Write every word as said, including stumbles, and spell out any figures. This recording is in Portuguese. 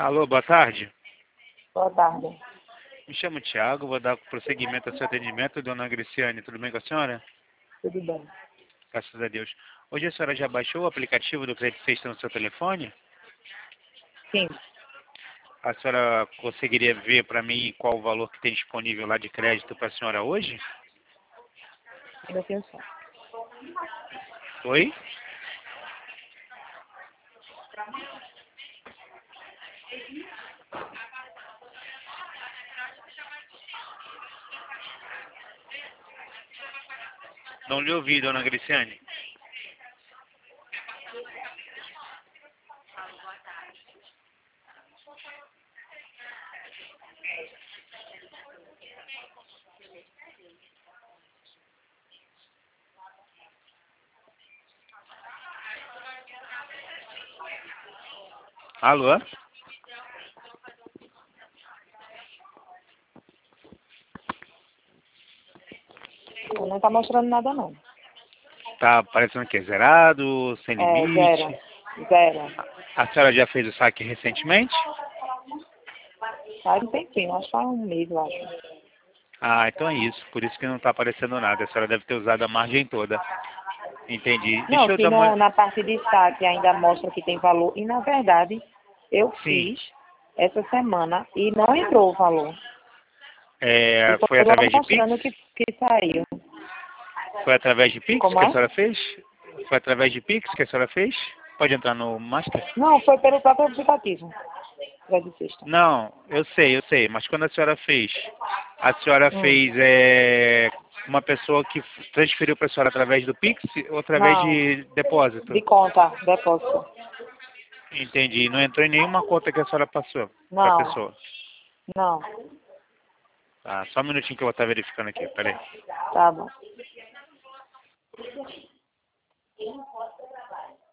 Alô, boa tarde. Boa tarde. Me chamo Thiago, vou dar prosseguimento ao seu atendimento, dona Griciane. Tudo bem com a senhora? Tudo bem. Graças a Deus. Hoje a senhora já baixou o aplicativo do Crédito Sexta no seu telefone? Sim. A senhora conseguiria ver para mim qual o valor que tem disponível lá de crédito para a senhora hoje? Ainda tenho só. Oi? Não lhe ouvi, dona Griciane. Alô? Não tá mostrando nada, não. Tá aparecendo que é zerado, sem É, limite? zero. Zero. A senhora já fez o saque recentemente? Faz um tempinho, acho que faz um mês, eu acho. Ah, então é isso. Por isso que não está aparecendo nada. A senhora deve ter usado a margem toda. Entendi. Não, Deixa eu que dar na, uma... na parte de saque ainda mostra que tem valor. E, na verdade, eu Sim. fiz essa semana e não entrou o valor. É, E foi foi lá através de Pix? mostrando que, que saiu. Foi através de Pix Como que a é? senhora fez? Foi através de Pix que a senhora fez? Pode entrar no Master? Não, foi pelo próprio aplicativo. Crédito Sexta. Não, eu sei, eu sei. Mas quando a senhora fez, a senhora Hum. fez é, uma pessoa que transferiu para a senhora através do Pix ou através Não, de depósito? de conta, depósito. Entendi. Não entrou em nenhuma conta que a senhora passou para a Não, pessoa. não. Tá, só um minutinho que eu vou estar verificando aqui. Peraí. Tá bom.